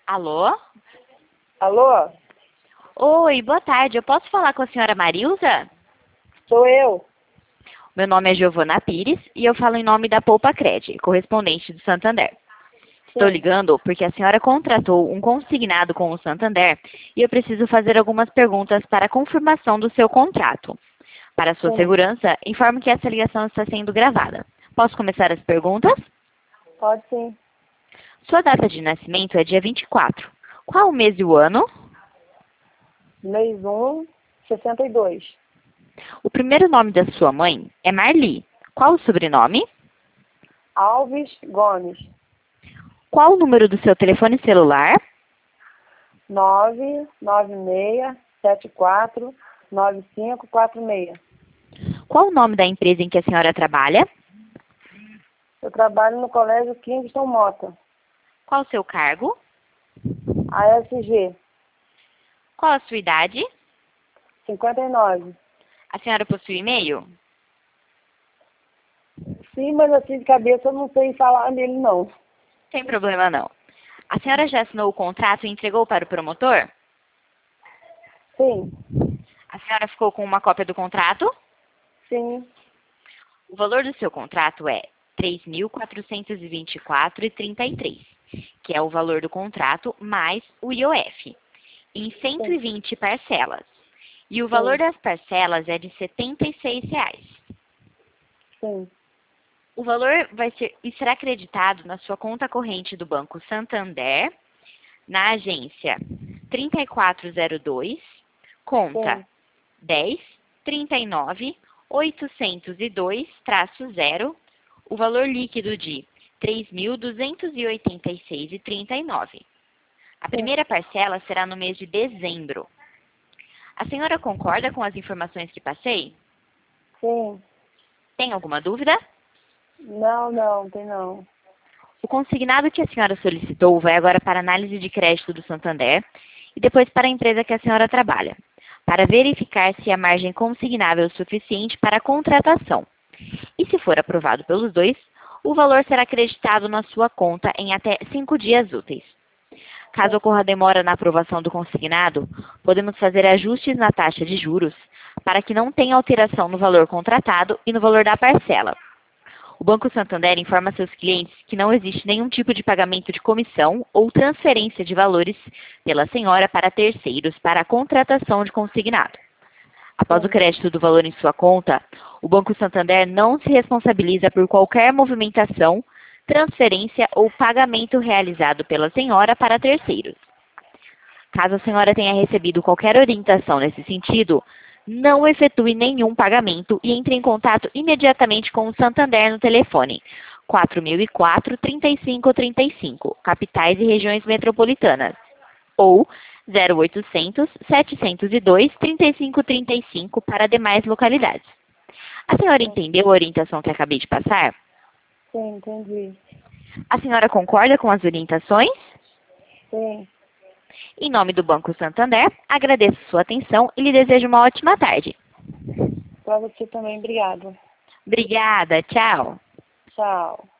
Alô? Alô? Oi, boa tarde. Eu posso falar com a senhora Marilza? Sou eu. Meu nome é Giovana Pires e eu falo em nome da Poupa Cred, correspondente do Santander. Estou Sim. ligando porque a senhora contratou um consignado com o Santander e eu preciso fazer algumas perguntas para a confirmação do seu contrato. Para sua Sim. segurança, informo que essa ligação está sendo gravada. Posso começar as perguntas? Pode sim. Sua data de nascimento é dia 24. Qual o mês e o ano? Mês 1, 62. O primeiro nome da sua mãe é Marli. Qual o sobrenome? Alves Gomes. Qual o número do seu telefone celular? 996749546. Qual o nome da empresa em que a senhora trabalha? Eu trabalho no Colégio Kingston Mota. Qual o seu cargo? ASG. Qual a sua idade? 59. A senhora possui e-mail? Sim, mas assim de cabeça eu não sei falar nele não. Sem problema não. A senhora já assinou o contrato e entregou para o promotor? Sim. A senhora ficou com uma cópia do contrato? Sim. O valor do seu contrato é R$ 3.424,33, que é o valor do contrato mais o IOF, em 120 parcelas. E o valor Sim. das parcelas é de R$ 76. Sim. O valor será acreditado na sua conta corrente do Banco Santander, na agência 3402, conta Sim. 10.39.802-0, o valor líquido de R$ 3.286,39. A Sim. primeira parcela será no mês de dezembro. A senhora concorda com as informações que passei? Sim. Tem alguma dúvida? Não, tem não. O consignado que a senhora solicitou vai agora para a análise de crédito do Santander e depois para a empresa que a senhora trabalha, para verificar se a margem consignável é suficiente para a contratação. E se for aprovado pelos dois, o valor será acreditado na sua conta em até 5 dias úteis. Caso ocorra demora na aprovação do consignado, podemos fazer ajustes na taxa de juros para que não tenha alteração no valor contratado e no valor da parcela. O Banco Santander informa seus clientes que não existe nenhum tipo de pagamento de comissão ou transferência de valores pela senhora para terceiros para a contratação de consignado. Após o Sim. crédito do valor em sua conta, o Banco Santander não se responsabiliza por qualquer movimentação, transferência ou pagamento realizado pela senhora para terceiros. Caso a senhora tenha recebido qualquer orientação nesse sentido, não efetue nenhum pagamento e entre em contato imediatamente com o Santander no telefone 4004-3535, capitais e regiões metropolitanas, ou 0800 702 3535 para demais localidades. A senhora Sim. entendeu a orientação que acabei de passar? Sim, entendi. A senhora concorda com as orientações? Sim. Em nome do Banco Santander, agradeço sua atenção e lhe desejo uma ótima tarde. Para você também, obrigada. Obrigada, tchau. Tchau.